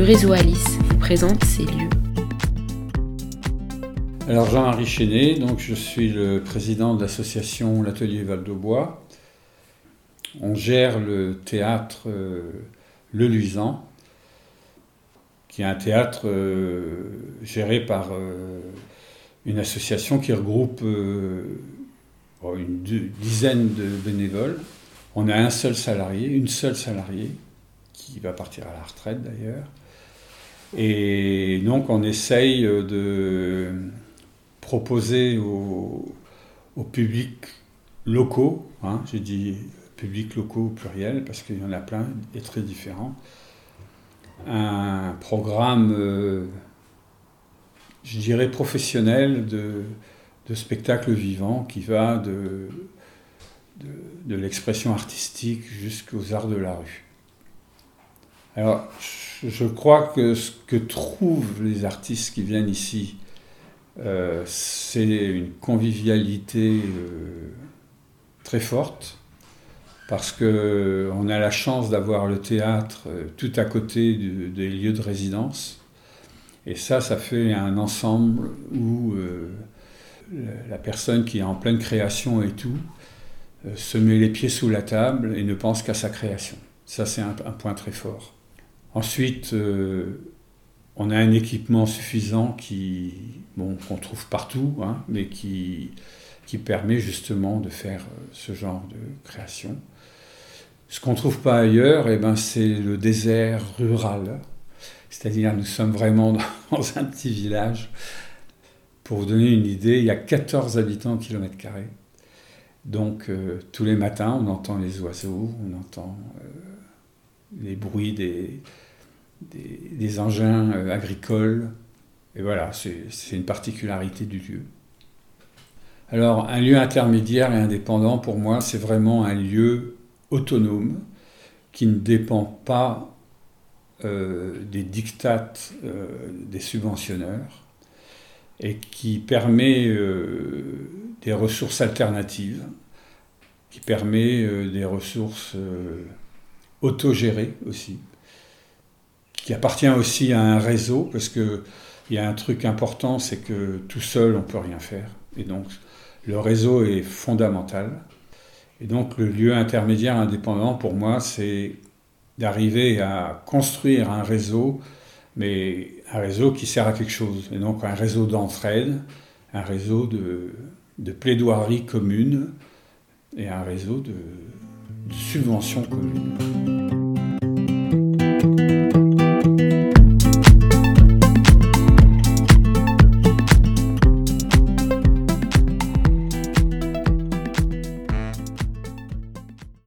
le réseau Alice vous présente ces lieux. Alors Jean-Marie Chénet, donc je suis le président de l'association L'Atelier Val-d'Aubois. On gère le théâtre Le Luisant, qui est un théâtre géré par une association qui regroupe une dizaine de bénévoles. On a une seule salariée, qui va partir à la retraite d'ailleurs. Et donc on essaye de proposer aux publics locaux, j'ai dit publics locaux au pluriel parce qu'il y en a plein et très différents, un programme, je dirais professionnel de spectacle vivant qui va de l'expression artistique jusqu'aux arts de la rue. Alors, je crois que ce que trouvent les artistes qui viennent ici, c'est une convivialité très forte, parce qu'on a la chance d'avoir le théâtre tout à côté des lieux de résidence. Et ça fait un ensemble où la personne qui est en pleine création et tout, se met les pieds sous la table et ne pense qu'à sa création. Ça, c'est un point très fort. Ensuite, on a un équipement suffisant qu'on trouve partout, mais qui permet justement de faire ce genre de création. Ce qu'on ne trouve pas ailleurs, c'est le désert rural. C'est-à-dire, nous sommes vraiment dans un petit village. Pour vous donner une idée, il y a 14 habitants au kilomètre carré. Donc, tous les matins, on entend les oiseaux, on entend les bruits des engins agricoles. Et voilà, c'est une particularité du lieu. Alors, un lieu intermédiaire et indépendant, pour moi, c'est vraiment un lieu autonome qui ne dépend pas des dictates des subventionneurs et qui permet des ressources alternatives, qui permet des ressources autogérées aussi, qui appartient aussi à un réseau, parce qu'il y a un truc important, c'est que tout seul, on ne peut rien faire. Et donc, le réseau est fondamental. Et donc, le lieu intermédiaire indépendant, pour moi, c'est d'arriver à construire un réseau, mais un réseau qui sert à quelque chose. Et donc, un réseau d'entraide, un réseau de plaidoirie commune et un réseau de subventions communes.